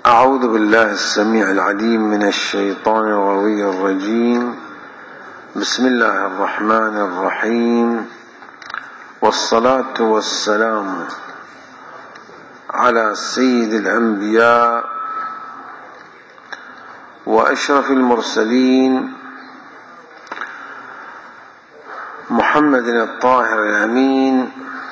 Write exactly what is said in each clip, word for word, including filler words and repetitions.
أعوذ بالله السميع العليم من الشيطان الغوي الرجيم. بسم الله الرحمن الرحيم، والصلاة والسلام على سيد الأنبياء وأشرف المرسلين محمد الطاهر الأمين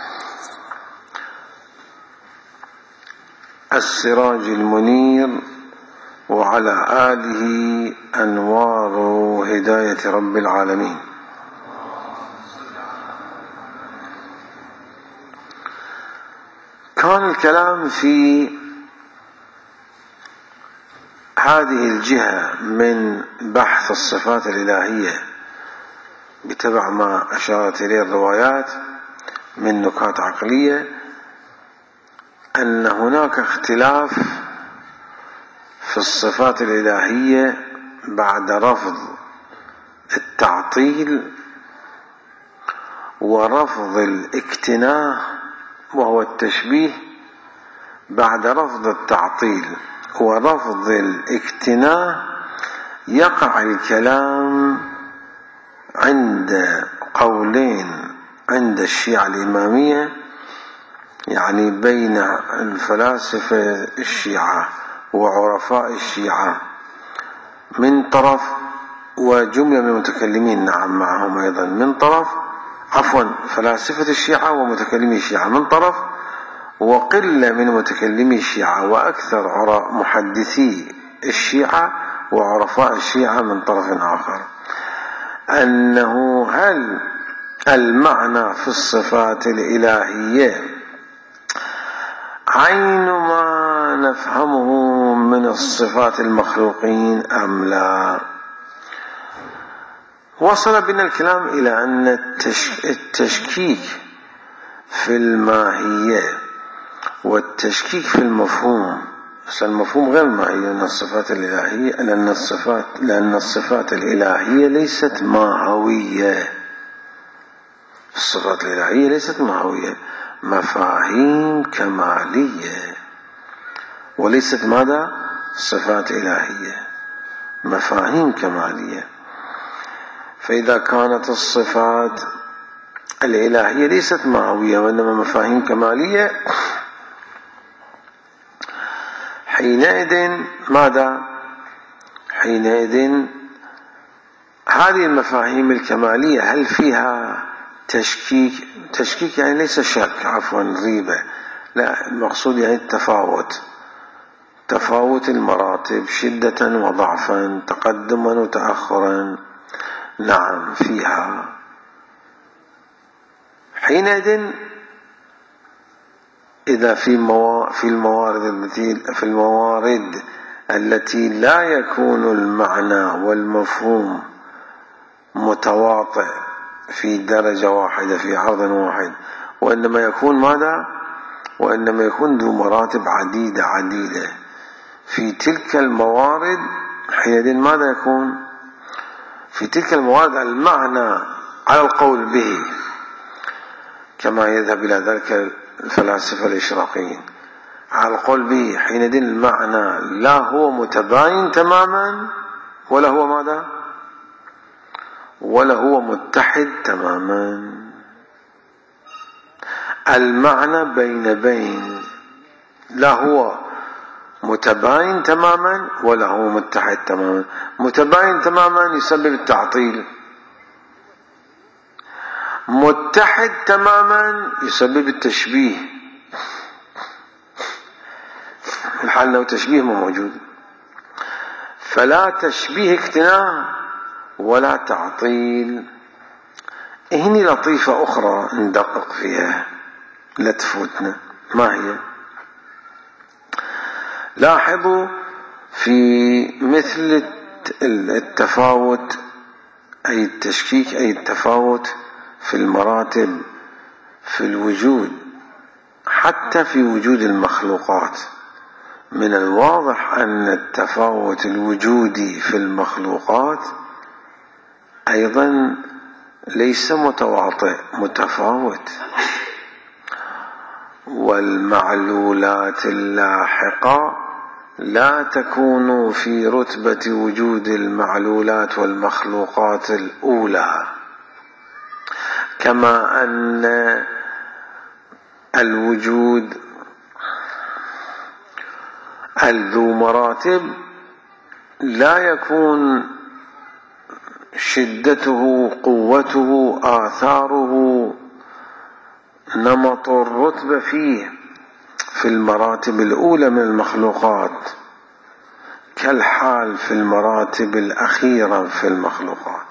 السراج المنير، وعلى آله أنوار هداية رب العالمين. كان الكلام في هذه الجهة من بحث الصفات الإلهية بتبع ما أشارت إليه الروايات من نكات عقلية، أن هناك اختلاف في الصفات الإلهية بعد رفض التعطيل ورفض الاكتناء وهو التشبيه. بعد رفض التعطيل ورفض الاكتناء يقع الكلام عند قولين عند الشيعة الإمامية، يعني بين الفلاسفة الشيعة وعرفاء الشيعة من طرف، وجملة من المتكلمين نعم معهم أيضا من طرف، عفوا فلاسفة الشيعة ومتكلمي الشيعة من طرف، وقلة من متكلمي الشيعة وأكثر محدثي الشيعة وعرفاء الشيعة من طرف آخر، أنه هل المعنى في الصفات الإلهية عين ما نفهمه من الصفات المخلوقين أم لا؟ وصل بنا الكلام إلى أن التشكيك في الماهية والتشكيك في المفهوم، بس المفهوم غير الماهية، لأن الصفات الإلهية لأن الصفات لأن الصفات الإلهية ليست ماهوية. الصفات الإلهية ليست ماهوية، مفاهيم كمالية، وليست ماذا؟ صفات إلهية، مفاهيم كمالية. فإذا كانت الصفات الإلهية ليست ماهوية وإنما مفاهيم كمالية، حينئذ ماذا؟ حينئذ هذه المفاهيم الكمالية هل فيها تشكيك؟ تشكيك يعني ليس شك، عفوا ريبة، لا، المقصود يعني التفاوت، تفاوت المراتب، شدة وضعفا، تقدما وتأخرا، نعم فيها. حينئذ إذا في موا... في الموارد التي في الموارد التي لا يكون المعنى والمفهوم متواطئ في درجة واحدة في عرض واحد، وإنما يكون ماذا؟ وإنما يكون ذو مراتب عديدة عديدة في تلك الموارد، حينئذ ماذا يكون؟ في تلك الموارد المعنى على القول به كما يذهب إلى ذلك الفلاسفة الإشراقيين، على القول به، حينئذ المعنى لا هو متباين تماما ولا هو ماذا؟ ولا هو متحد تماما. المعنى بين بين، لا هو متباين تماما ولا هو متحد تماما. متباين تماما يسبب التعطيل، متحد تماما يسبب التشبيه، الحال لو تشبيه ما موجود، فلا تشبيه اكتناء ولا تعطيل. هني لطيفة أخرى ندقق فيها لا تفوتنا، ما هي؟ لاحظوا في مثل التفاوت أي التشكيك أي التفاوت في المراتب في الوجود، حتى في وجود المخلوقات، من الواضح أن التفاوت الوجودي في المخلوقات أيضا ليس متواطئ، متفاوت. والمعلولات اللاحقة لا تكون في رتبة وجود المعلولات والمخلوقات الأولى، كما أن الوجود الذو مراتب لا يكون شدته قوته آثاره نمط الرتبة فيه في المراتب الأولى من المخلوقات كالحال في المراتب الأخيرة في المخلوقات.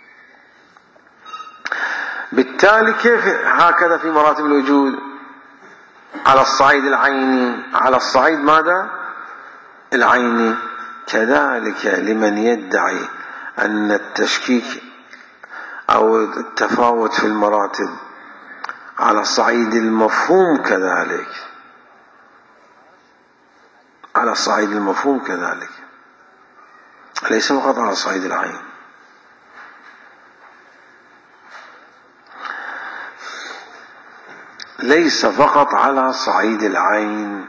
بالتالي كيف هكذا في مراتب الوجود على الصعيد العيني، على الصعيد ماذا؟ العيني. كذلك لمن يدعي أن التشكيك أو التفاوت في المراتب على الصعيد المفهوم كذلك، على الصعيد المفهوم كذلك، ليس فقط على صعيد العين. ليس فقط على صعيد العين،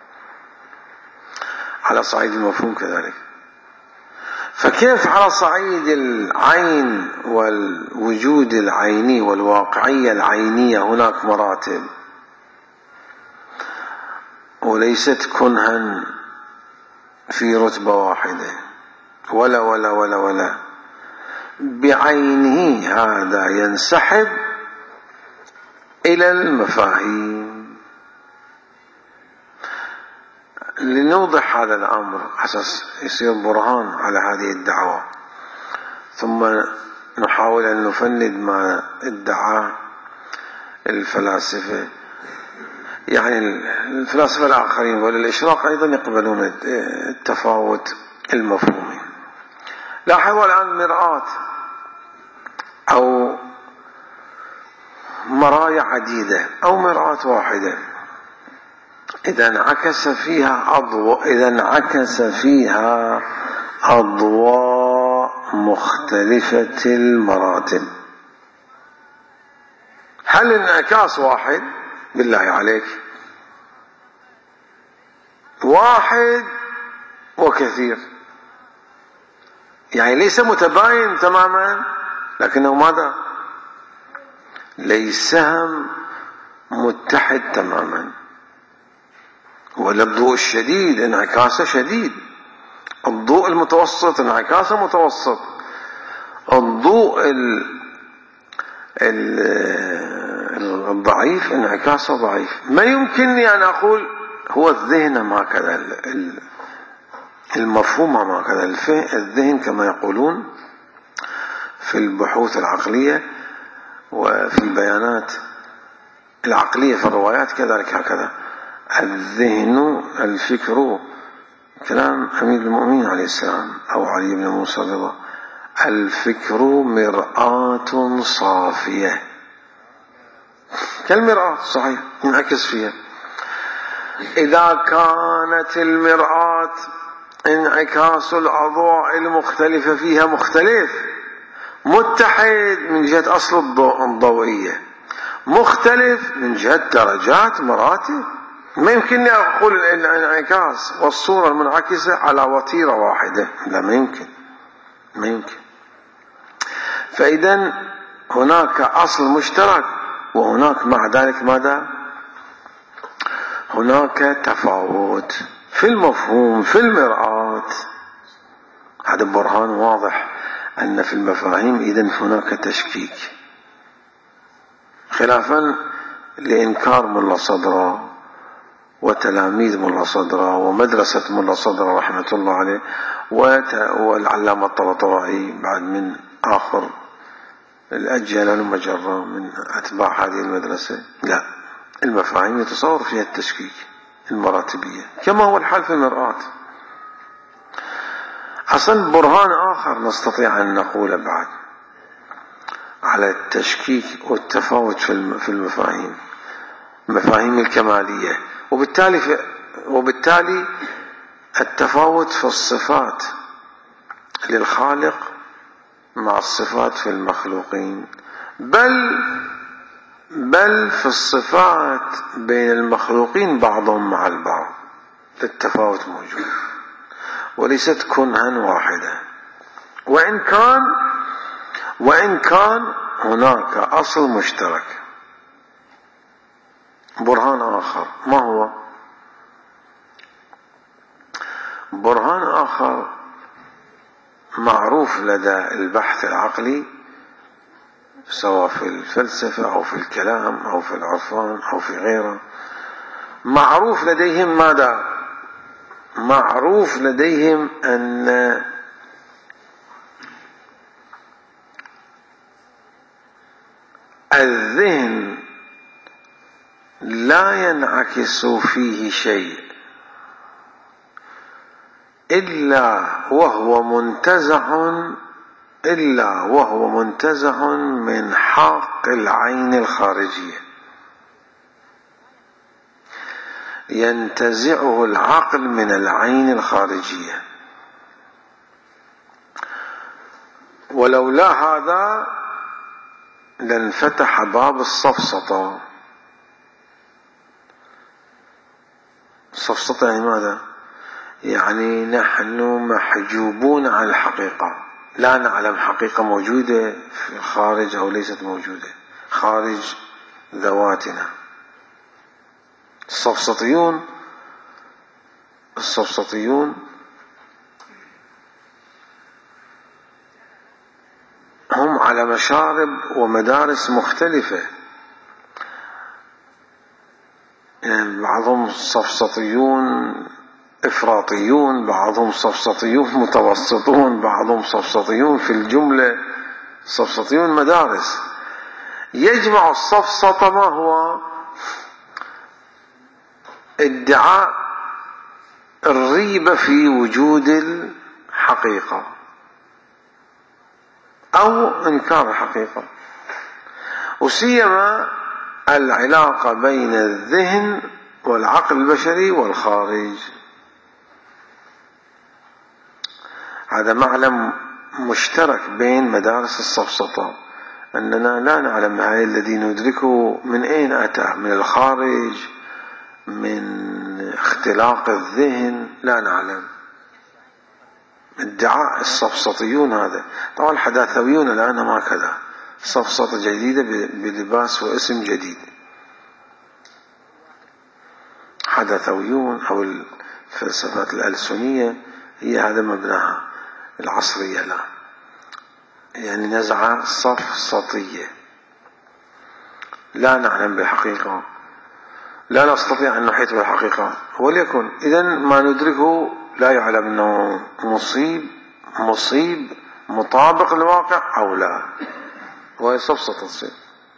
على صعيد المفهوم كذلك. فكيف على صعيد العين والوجود العيني والواقعية العينية هناك مراتب وليست كنها في رتبة واحدة ولا ولا ولا ولا بعينه، هذا ينسحب إلى المفاهيم. لنوضح هذا الأمر حساس يصير برهان على هذه الدعوة، ثم نحاول أن نفند ما ادعاه الفلاسفة، يعني الفلاسفة الآخرين وللإشراق أيضا يقبلون التفاوت المفهومي. لاحظوا الآن مرآة أو مرايا عديدة أو مرآة واحدة، إذا انعكس فيها أضواء إذا انعكس فيها أضواء مختلفة المراتب، هل الانعكاس واحد؟ بالله عليك، واحد وكثير، يعني ليس متباين تماما، لكنه ماذا؟ ليس متحد تماما. ولا الضوء الشديد انعكاسه شديد، الضوء المتوسط انعكاسه متوسط، الضوء ال ال الضعيف انعكاسه ضعيف. ما يمكنني أن أقول هو الذهن ما كذا، المفهوم ما كذا، الذهن كما يقولون في البحوث العقلية وفي البيانات العقلية في الروايات كذلك هكذا. الذهن الفكر، كلام أمير المؤمنين عليه السلام أو علي بن موسى رضا، الفكر مرآة صافية، كالمرآة صحيح ينعكس فيها. إذا كانت المرآة انعكاس الأضواء المختلفة فيها مختلف، متحد من جهة أصل الضوء الضوئية، مختلف من جهة درجات مراتب، ما يمكنني أقول إن الانعكاس والصورة المنعكسة على وتيرة واحدة، لا ما يمكن، ما يمكن. فإذا هناك أصل مشترك، وهناك مع ذلك ماذا؟ هناك تفاوت في المفهوم في المرآة. هذا برهان واضح أن في المفاهيم إذن هناك تشكيك، خلافا لإنكار ملا صدرة وتلاميذ ملا صدرة ومدرسة ملا صدرة رحمة الله عليه والعلامة الطباطبائي بعد من آخر الأجيال المجرة من أتباع هذه المدرسة. لا، المفاهيم يتصور فيها التشكيك المراتبية كما هو الحال في المرآة. أصلا برهان آخر نستطيع أن نقول بعد على التشكيك والتفاوت في المفاهيم، مفاهيم الكمالية، وبالتالي في وبالتالي التفاوت في الصفات للخالق مع الصفات في المخلوقين، بل بل في الصفات بين المخلوقين بعضهم مع البعض. التفاوت موجود وليست كنها واحدة. وإن كان وإن كان هناك أصل مشترك. برهان آخر ما هو؟ برهان آخر معروف لدى البحث العقلي سواء في الفلسفة أو في الكلام أو في العرفان أو في غيره، معروف لديهم ماذا؟ معروف لديهم أن الذهن لا ينعكس فيه شيء إلا وهو منتزع إلا وهو منتزع من حاق العين الخارجية، ينتزعه العقل من العين الخارجية. ولولا هذا لانفتح باب السفسطة. السفسطة يعني ماذا؟ يعني نحن محجوبون عن الحقيقة، لا نعلم حقيقة موجودة في الخارج أو ليست موجودة خارج ذواتنا. السفسطيون السفسطيون هم على مشارب ومدارس مختلفة، يعني بعضهم سفسطيون إفراطيون، بعضهم سفسطيون متوسطون، بعضهم سفسطيون في الجملة سفسطيون مدارس. يجمع السفسطة ما هو؟ ادعاء الريبة في وجود الحقيقة أو إنكار الحقيقة، وسيما العلاقة بين الذهن والعقل البشري والخارج. هذا معلم مشترك بين مدارس السفسطة، أننا لا نعلم هذا الذي ندركه من أين أتى، من الخارج، من اختلاق الذهن، لا نعلم. ادعاء السفسطيون هذا. طبعا الحداثويون الآن ما كذا، سفسطة جديدة بلباس واسم جديد. حداثويون أو الفلسفات الألسنية هي هذا مبناها العصرية الآن، يعني نزعة سفسطية. لا نعلم بالحقيقة، لا نستطيع أن نحيط بالحقيقة، وليكن إذن ما ندركه لا يعلم أنه مصيب مصيب مطابق للواقع أو لا، وهي سفسطة تصير.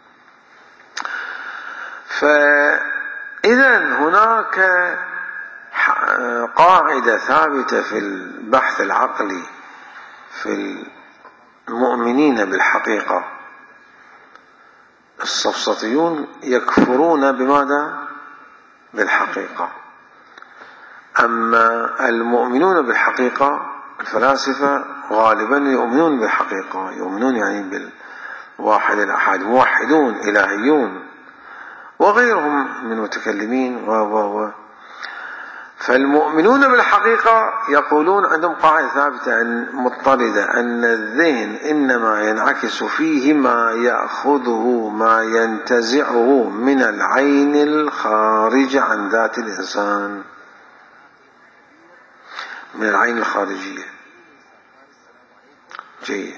فإذن هناك قاعدة ثابتة في البحث العقلي في المؤمنين بالحقيقة. السفسطيون يكفرون بماذا؟ بالحقيقة. أما المؤمنون بالحقيقة الفلاسفة غالبا يؤمنون بالحقيقة، يؤمنون يعني بالواحد الأحد، موحدون إلهيون وغيرهم من متكلمين و و و فالمؤمنون بالحقيقة يقولون عندهم قاعدة ثابتة مضطردة، أن الذهن إنما ينعكس فيه ما يأخذه ما ينتزعه من العين الخارجة عن ذات الإنسان، من العين الخارجية. جيد.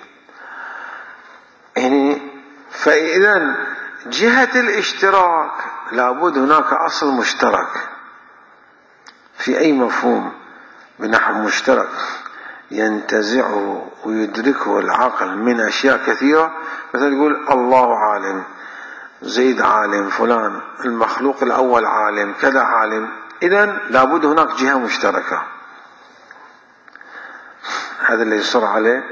يعني فإذا جهة الاشتراك لابد هناك أصل مشترك في أي مفهوم بنحو مشترك ينتزعه ويدركه العقل من أشياء كثيرة. مثلا يقول الله عالم، زيد عالم، فلان المخلوق الأول عالم، كذا عالم. إذن لابد هناك جهة مشتركة. هذا اللي يصر عليه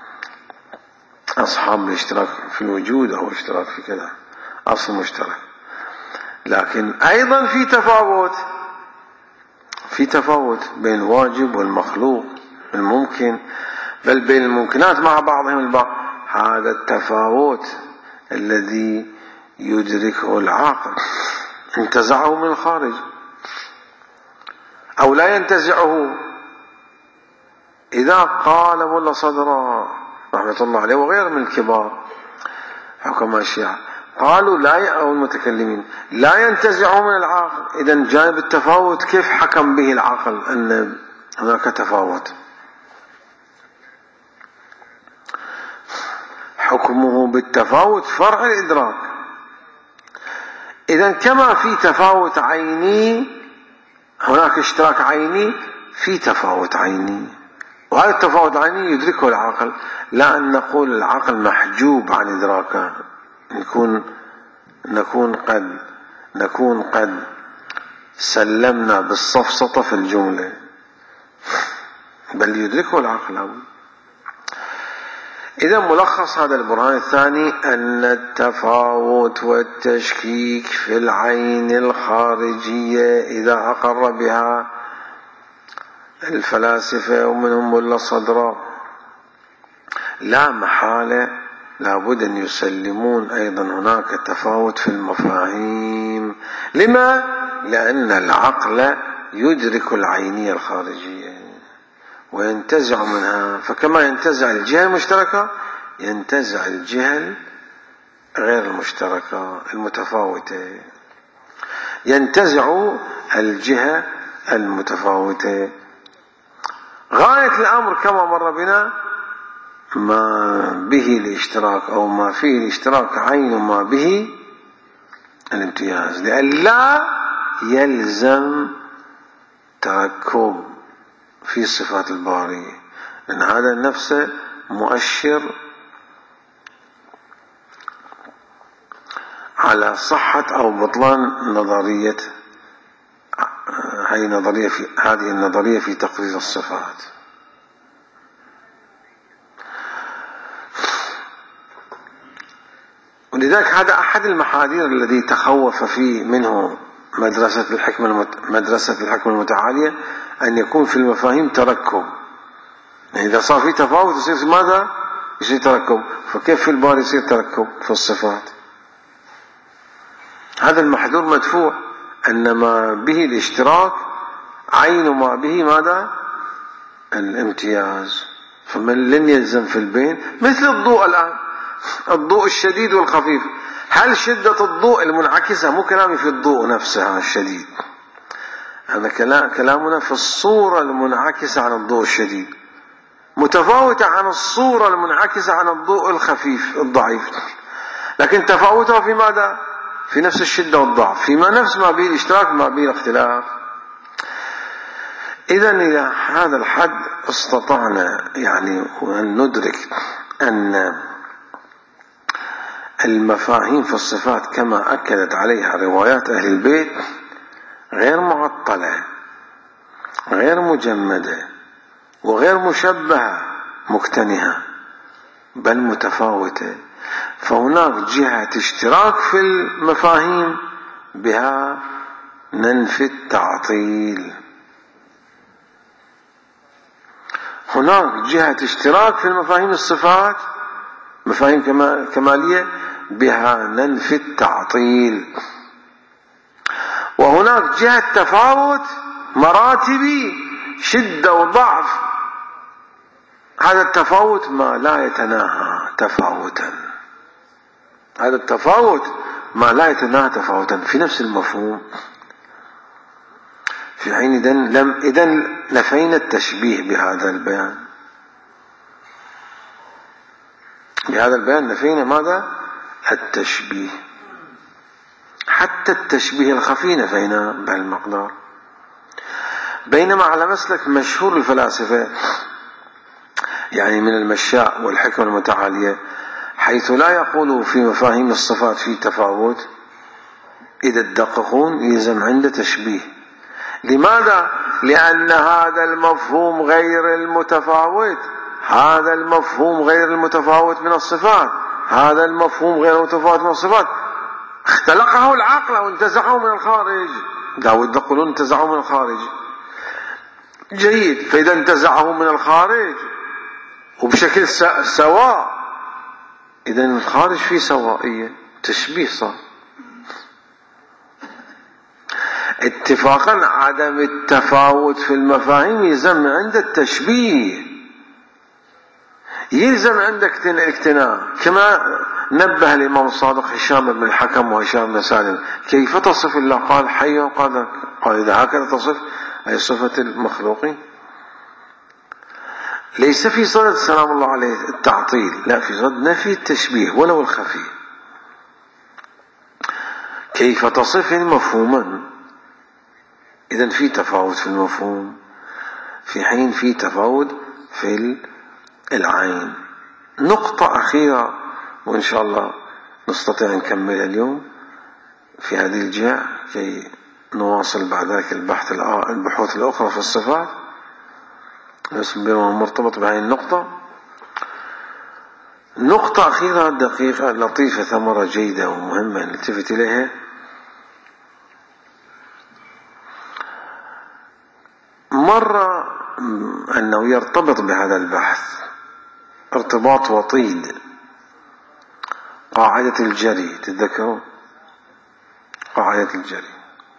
أصحاب الاشتراك في الوجود أو اشتراك في كذا، أصل مشترك. لكن أيضا في تفاوت في تفاوت بين الواجب والمخلوق، الممكن، بل بين الممكنات مع بعضهم البعض. هذا التفاوت الذي يدركه العقل انتزعه من الخارج. أو لا ينتزعه. إذا قال ملا صدرا رحمة الله عليه وغير من الكبار حكماء الشيعة قالوا لا، أو المتكلمين، لا ينتزعه من العاقل. إذا جانب التفاوت كيف حكم به العقل أن هناك تفاوت؟ حكمه بالتفاوت فرع الإدراك. إذا كما في تفاوت عيني هناك اشتراك عيني، في تفاوت عيني، وهذا التفاوت العيني يدركه العقل، لا أن نقول العقل محجوب عن إدراكه، نكون نكون قد نكون قد سلمنا بالسفسطة في الجملة، بل يدركه العقل. إذا ملخص هذا البرهان الثاني أن التفاوت والتشكيك في العين الخارجية إذا أقر بها الفلاسفة ومنهم ملا صدرا لا محالة لابد أن يسلمون أيضا هناك تفاوت في المفاهيم. لما؟ لأن العقل يدرك العينية الخارجية وينتزع منها، فكما ينتزع الجهة المشتركة ينتزع الجهة غير المشتركة المتفاوتة، ينتزع الجهة المتفاوتة. غاية الأمر كما مر بنا ما به الاشتراك أو ما فيه الاشتراك عين ما به الامتياز، لأن لا يلزم تركب في صفات الباري، لأن هذا نفسه مؤشر على صحة أو بطلان نظرية هذه النظرية في هذه النظرية في تقرير الصفات. ولذلك هذا أحد المحاذير الذي تخوف فيه منه مدرسة الحكمة المت... مدرسة الحكمة المتعالية، أن يكون في المفاهيم تركب. يعني إذا صار في تفاوت يصير ماذا؟ يصير تركب. فكيف في الباري يصير تركب في الصفات؟ هذا المحذور مدفوع، أن ما به الاشتراك عين ما به ماذا؟ الامتياز. فمن لن يلزم في البين مثل الضوء الآن، الضوء الشديد والخفيف. هل شدة الضوء المنعكسة، مو كلامي في الضوء نفسها الشديد، هذا كلامنا في الصورة المنعكسة عن الضوء الشديد، متفاوتة عن الصورة المنعكسة عن الضوء الخفيف الضعيف، لكن تفاوتها في ماذا؟ في نفس الشدة والضعف، فيما نفس ما به الاشتراك ما به الاختلاف. إذا إلى هذا الحد استطعنا يعني أن ندرك أن المفاهيم في الصفات كما أكدت عليها روايات أهل البيت غير معطلة، غير مجمدة، وغير مشبهة مكتنهة، بل متفاوتة. فهناك جهة اشتراك في المفاهيم بها ننفي التعطيل، هناك جهة اشتراك في المفاهيم الصفات مفاهيم كمالية بها ننفي التعطيل، وهناك جهة تفاوت مراتبي شدة وضعف، هذا التفاوت ما لا يتناهى تفاوتا، هذا التفاوت ما لا يتناهى تفاوتا في نفس المفهوم. في حين إذن لم إذن نفينا التشبيه بهذا البيان، بهذا البيان نفينا ماذا؟ التشبيه، حتى التشبيه الخفي نفينا بهالمقدار. بينما على مسلك مشهور الفلاسفة يعني من المشاء والحكمة المتعالية، حيث لا يقول في مفاهيم الصفات في تفاوت، إذا تدققون يلزم عنده تشبيه. لماذا؟ لأن هذا المفهوم غير المتفاوت، هذا المفهوم غير المتفاوت من الصفات، هذا المفهوم غير المتفاوت من الصفات اختلقه العقل وانتزعه من الخارج. داود يقولون انتزعه من الخارج، جيد. فإذا انتزعه من الخارج وبشكل سواء، إذا الخارج فيه سوائية، تشبيه صار. اتفاقا عدم التفاوت في المفاهيم يلزم عند التشبيه، يلزم عندك الاقتناع. كما نبه الإمام الصادق هشام بن الحكم وهشام بن سالم: كيف تصف الله؟ قال: حي قادر. قال: إذا هكذا تصف أي صفة المخلوقين. ليس في صدد سلام الله عليه التعطيل، لا، في صدد نفي التشبيه ولو الخفي. كيف تصف مفهوما؟ إذن في تفاوت في المفهوم، في حين في تفاوت في العين. نقطة أخيرة وإن شاء الله نستطيع نكمل اليوم في هذه الجهة كي نواصل بعد ذلك البحث البحوث الأخرى في الصفات، بس مرتبط بهذه النقطة. نقطة أخيرة دقيقة لطيفة ثمرة جيدة ومهمة نلتفت إليها. مرة أنه يرتبط بهذا البحث ارتباط وطيد قاعدة الجري. تتذكرون قاعدة الجري؟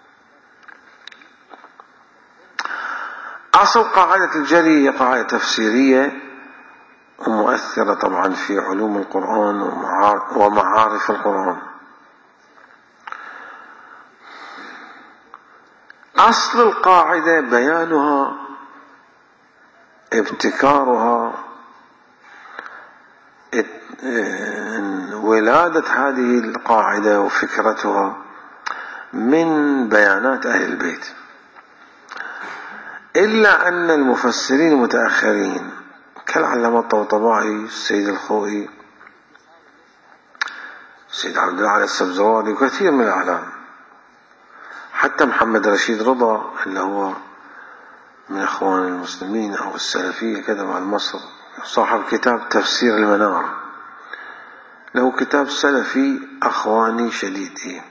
أصل قاعدة الجري هي قاعدة تفسيرية ومؤثرة طبعا في علوم القرآن ومعارف القرآن. أصل القاعدة بيانها، ابتكارها، ولادة هذه القاعدة وفكرتها من بيانات أهل البيت. إلا أن المفسرين المتأخرين كالعلامة الطبطبائي، السيد الخوئي، السيد عبد الأعلى السبزواري وكثير من الأعلام، حتى محمد رشيد رضا اللي هو من إخوان المسلمين أو السلفية كذا مع مصر، صاحب كتاب تفسير المنار، له كتاب سلفي أخواني شديد. إيه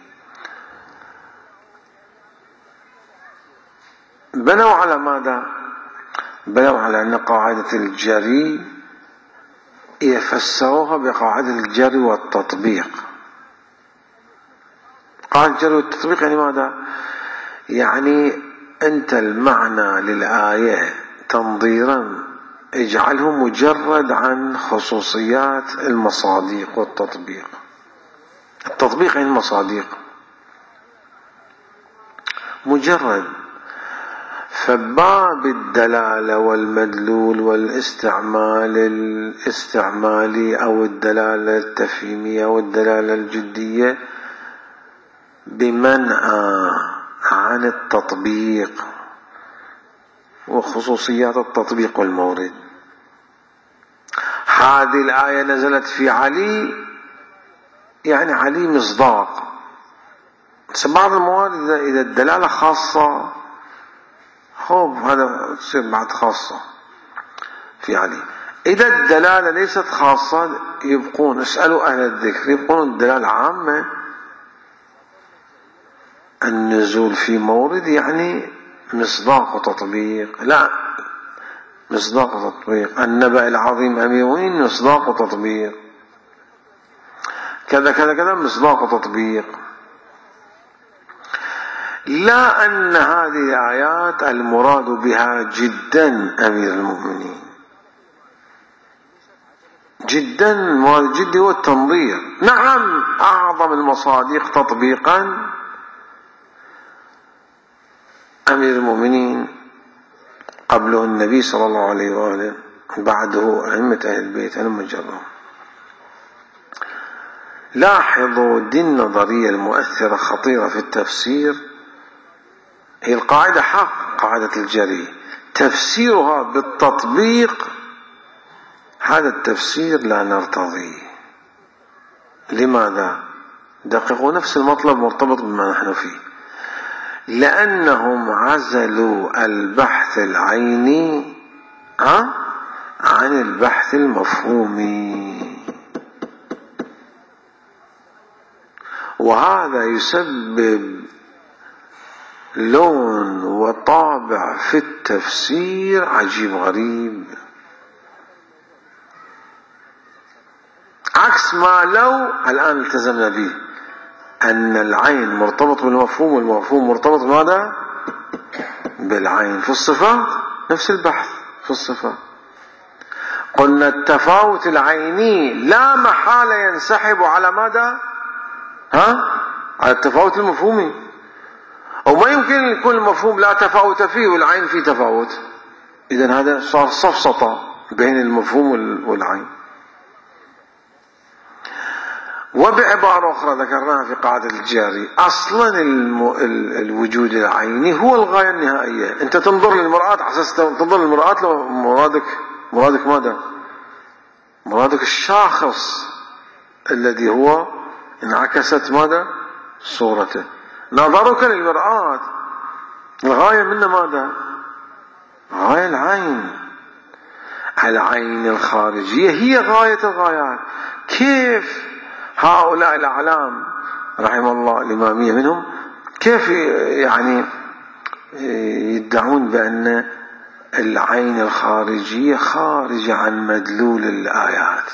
بنوا على ماذا؟ بنوا على أن قاعدة الجري يفسروها بقاعدة الجري والتطبيق. قاعدة الجري والتطبيق يعني ماذا؟ يعني أنت المعنى للآية تنظيرا اجعله مجرد عن خصوصيات المصاديق والتطبيق. التطبيق يعني المصاديق مجرد، فباب الدلالة والمدلول والاستعمال الاستعمالي أو الدلالة التفهيمية أو الدلالة الجدية بمنأى عن التطبيق وخصوصيات التطبيق والمورد. هذه الآية نزلت في علي، يعني علي مصداق. بعض الموارد إذا الدلالة خاصة خوب هذا تصير بعد خاصة في علي. إذا الدلالة ليست خاصة يبقون، اسألوا أهل الذكر، يبقون الدلالة عامة. النزول في مورد يعني مصداق وتطبيق، لا، مصداق وتطبيق. النبأ العظيم أمير المؤمنين مصداق وتطبيق، كذا كذا كذا مصداق وتطبيق. لا أن هذه الآيات المراد بها جدا أمير المؤمنين، جدا مراد جدي هو التنظير. نعم أعظم المصادق تطبيقا أمير المؤمنين، قبله النبي صلى الله عليه وآله، بعده أئمة أهل البيت أنا جرهم. لاحظوا دي النظرية المؤثرة خطيرة في التفسير. هي القاعدة حق، قاعدة الجري، تفسيرها بالتطبيق هذا التفسير لا نرتضيه. لماذا؟ دققوا، نفس المطلب مرتبط بما نحن فيه. لأنهم عزلوا البحث العيني عن البحث المفهومي، وهذا يسبب لون وطابع في التفسير عجيب غريب، عكس ما لو الآن التزمنا به. أن العين مرتبط بالمفهوم والمفهوم مرتبط بماذا؟ بالعين. في الصفات نفس البحث في الصفات. قلنا التفاوت العيني لا محالة ينسحب على ماذا؟ ها؟ على التفاوت المفهومي. وما يمكن أن يكون المفهوم لا تفاوت فيه والعين فيه تفاوت. إذن هذا صار سفسطة بين المفهوم والعين. وبعبارة أخرى ذكرناها في قاعدة الجاري، أصلا الم... ال... الوجود العيني هو الغاية النهائية. أنت تنظر للمرآة على أساس تنظر للمرآة لو مرادك مرادك ماذا؟ مرادك الشاخص الذي هو انعكست ماذا؟ صورته. نظرك للمرآة الغاية منه ماذا؟ غاية العين. العين الخارجية هي غاية الغايات. كيف هؤلاء الأعلام رحم الله الإمامية منهم كيف يعني يدعون بأن العين الخارجية خارجة عن مدلول الآيات؟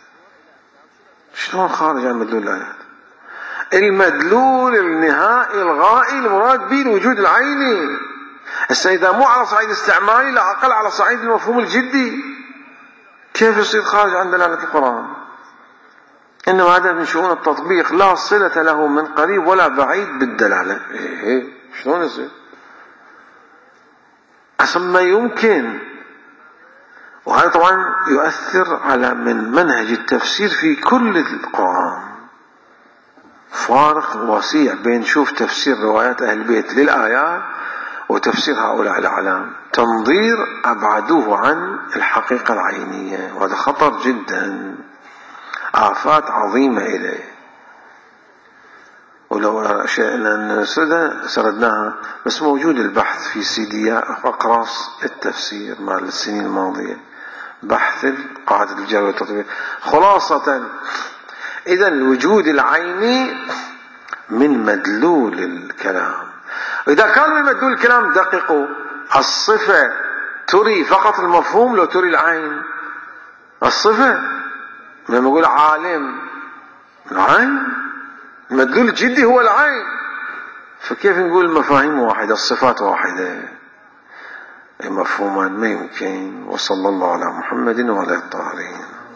شلون خارج عن مدلول الآيات؟ المدلول النهائي الغائي المراد به الوجود العيني. هسه إذا مو على صعيد استعمالي لا أقل على صعيد المفهوم الجدي، كيف يصير خارج عن دلالة القرآن؟ إنه هذا من شؤون التطبيق لا صلة له من قريب ولا بعيد بالدلالة. إيه إيه شلون يصير؟ أصلا ما يمكن. وهذا طبعا يؤثر على من منهج التفسير في كل القرآن. فارق واسع بين شوف تفسير روايات أهل البيت للآيات وتفسير هؤلاء الأعلام. تنظير أبعدوه عن الحقيقة العينية، وهذا خطر جدا، آفات عظيمة إليه. ولو شئنا نسردها سردناها، بس موجود البحث في سيدي أقراص التفسير مع السنين الماضية، بحث قاعدة الجار والتطبيق. خلاصة إذا الوجود العيني من مدلول الكلام. إذا كان من مدلول الكلام دققوا، الصفة تري فقط المفهوم لو تري العين. الصفة لما نقول عالم العين المدلول الجدي هو العين، فكيف نقول المفاهيم واحدة الصفات واحدة؟ مفهوما ما يمكن. وصلى الله على محمد وعلى الطاهرين.